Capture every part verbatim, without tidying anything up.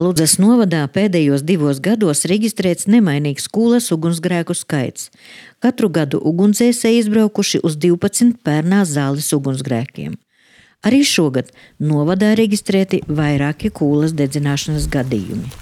Ludzas novadā pēdējos divos gados reģistrēts nemainīgs kūlas ugunsgrēku skaits. Katru gadu ugunsdzēsēji izbraukuši uz divpadsmit pērnās zāles ugunsgrēkiem. Arī šogad novadā reģistrēti vairāki kūlas dedzināšanas gadījumi.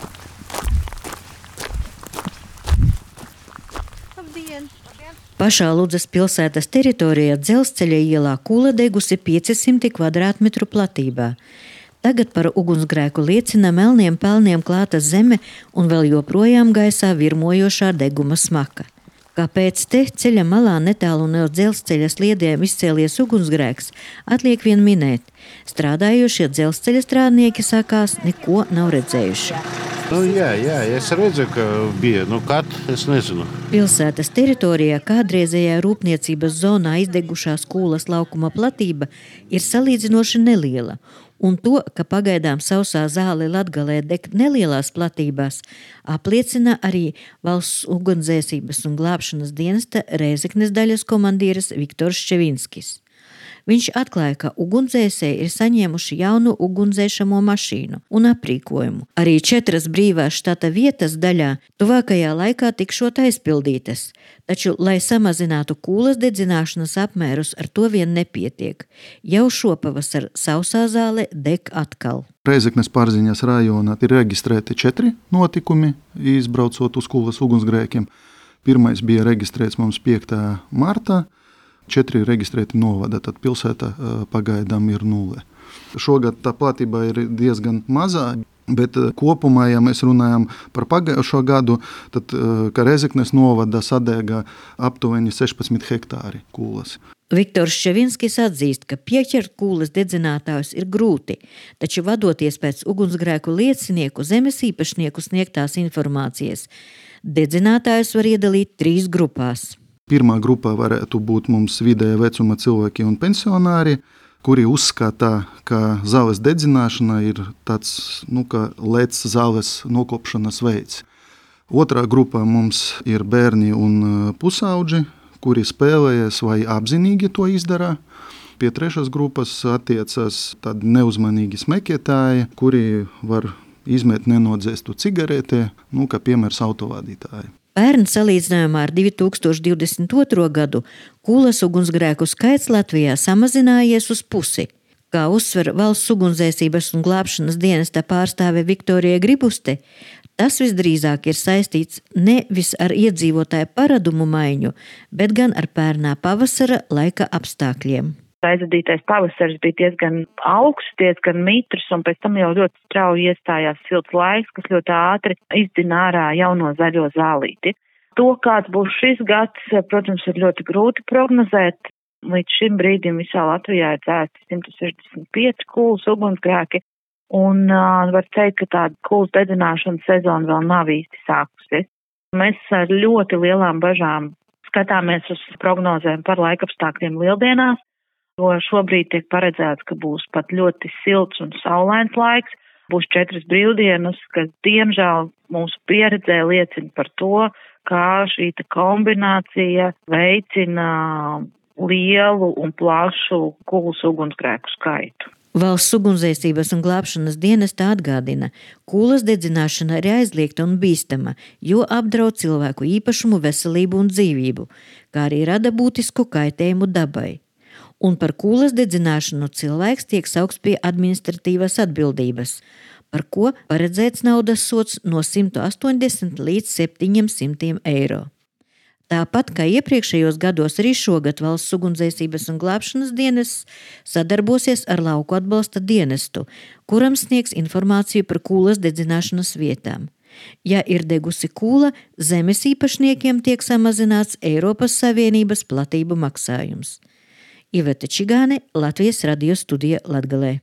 Pašā Ludzas pilsētas teritorijā Dzelzceļa ielā kūla degusi piecsimt kvadrātmetru platībā. Tagad par ugunsgrēku liecina melniem pelniem klāta zeme un vēl joprojām gaisā virmojošā deguma smaka. Kāpēc te ceļa malā netālu no dzelzceļa sliedēm izcēlies ugunsgrēks, atliek vien minēt. Strādājošie dzelzceļa strādnieki sakās, neko nav redzējuši. Nu, jā, jā, es redzu, ka bija, nu kad, es nezinu. Pilsētas teritorijā kādreizējā rūpniecības zonā izdegušās kūlas laukuma platība ir salīdzinoši neliela, un to, ka pagaidām sausā zāle Latgalē deg nelielās platībās, apliecina arī Valsts ugunsdzēsības un glābšanas dienesta Rēzeknes daļas komandieris Viktors Ščevinskis. Viņš atklāja, ka ugunsdzēsēji ir saņēmuši jaunu ugunsdzēšamo mašīnu un aprīkojumu. Arī četras brīvās štata vietas daļā tuvākajā laikā tikšot aizpildītas, taču, lai samazinātu kūlas dedzināšanas apmērus, ar to vien nepietiek. Jau šopavasar sausā zāle deg atkal. Rēzeknes Pārziņas rajonā ir reģistrēti četri notikumi, izbraucot uz kūlas ugunsgrēkiem. Pirmais bija reģistrēts mums piektā martā. Četri reģistrēti novada, tad pilsēta pagaidām ir nulle. Šogad tā platība ir diezgan mazā, bet kopumā, ja mēs runājam par pagājušo gadu, tad, ka Rēzeknes novada sadega aptuveni sešpadsmit hektāri kūlas. Viktors Ščevinskis atzīst, ka pieķert kūlas dedzinātājus ir grūti, taču vadoties pēc ugunsgrēku liecinieku zemes īpašnieku sniegtās informācijas, dedzinātājus var iedalīt trīs grupās. Pirmā grupā varētu būt mums vidēja vecuma cilvēki un pensionāri, kuri uzskata, ka zāles dedzināšana ir tāds, nu, kā lēts zāles nokopšanas veids. Otrā grupā mums ir bērni un pusauģi, kuri spēlējas vai apzinīgi to izdara. Pie trešās grupas attiecas tādi neuzmanīgi smekētāji, kuri var izmet nenodzēstu cigaretē, nu, kā piemērs autovadītāji. Pērn salīdzinājumā ar divi tūkstoši divdesmit otro gadu kūlas ugunsgrēku skaits Latvijā samazinājies uz pusi. Kā uzsver Valsts ugunsdzēsības un glābšanas dienesta pārstāve Viktorija Gribuste, tas visdrīzāk ir saistīts nevis ar iedzīvotāju paradumu maiņu, bet gan ar pērnā pavasara laika apstākļiem. Aizvadītais pavasaris bija diezgan augsts, diezgan mitrs, un pēc tam jau ļoti strauji iestājās silts laiks, kas ļoti ātri izdzina ārā jauno zaļo zālīti. To, kāds būs šis gads, protams, ir ļoti grūti prognozēt. Līdz šim brīdim visā Latvijā ir dzēsti simt sešdesmit pieci kūlas ugunsgrēki, un uh, var teikt, ka tāda kūlas dedzināšanas sezona vēl nav īsti sākusies. Mēs ar ļoti lielām bažām skatāmies uz prognozēm par laikapstākļiem lieldienās, jo šobrīd tiek paredzēts, ka būs pat ļoti silts un saulains laiks, būs četras brīvdienas, kas diemžēl mūsu pieredzē liecina par to, kā šī kombinācija veicina lielu un plašu kūlas ugunsgrēku skaitu. Valsts ugunsdzēsības un glābšanas dienesta atgādina, kūlas dedzināšana ir aizliegta un bīstama, jo apdraud cilvēku īpašumu, veselību un dzīvību, kā arī rada būtisku kaitējumu dabai. Un par kūlas dedzināšanu cilvēks tiek saukts pie administratīvas atbildības, par ko paredzēts naudas sods no simt astoņdesmit līdz septiņiem simtiem eiro. Tāpat kā iepriekšējos gados, arī šogad Valsts ugunsdzēsības un glābšanas dienests sadarbosies ar Lauku atbalsta dienestu, kuram sniegs informāciju par kūlas dedzināšanas vietām. Ja ir degusi kūla, zemes īpašniekiem tiek samazināts Eiropas Savienības platību maksājums. Iveta Čigāne, Latvijas radio studija Latgalē.